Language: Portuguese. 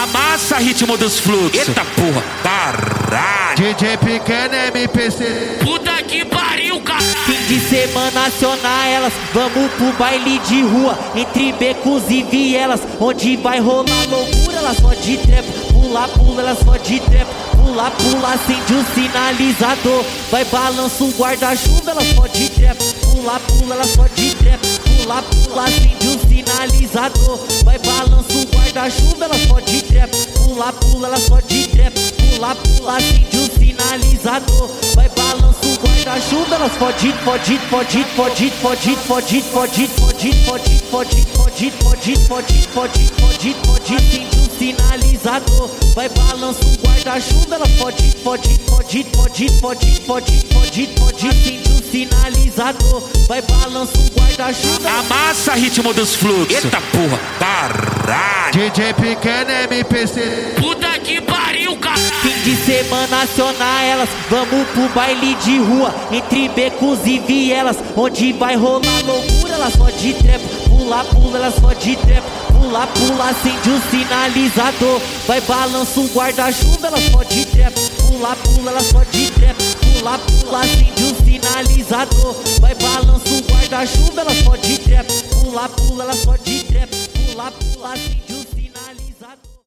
Amassa ritmo dos fluxos. Eita porra, caralho. DJ Pequeno MPC. Puta que pariu, caralho. Fim de semana acionar elas, vamos pro baile de rua, entre becos e vielas, onde vai rolar loucura. Ela só de trepa, pula, pula, ela só de trepa, pula, pula, acende o sinalizador. Vai balança o guarda-chuva, ela só de trepa, pula, pula, ela só de trepa, pula, pula, acende o sinalizador. Vai balança o guarda-chuva, ela só de trepa, pula, pula, ela só de trepa, pula, pula, acende o sinalizador. Vai balança o guarda-chuva, ela fode, fode, fode, fode, fode, fode, fode, fode, fode, fode, fode, fode, fode, fode, fode, fode, acende o sinalizador. Vai balança o guarda-chuva, ela fode, fode, fode, fode, fode, fode, fode, fode, acende o sinalizador. Vai balança o guarda-chuva. Amassa ritmo dos fluxos. Eita porra, caralho. DJ Pequeno MPC. Puta que pariu, caralho. Fim de semana acionar elas, vamos pro baile de rua, entre becos e vielas, onde vai rolar loucura. Ela só de trepa, pula, pula, ela só de trepa, pula, pula, acende o sinalizador. Vai balança o guarda-chuva, ela só de trepa, pula, pula, ela só de trepa, pula, pula, acende o sinalizador. Vai balança o guarda-chuva, ela só de trepa, pula, pula, ela só de trepa, pula, pula, acende o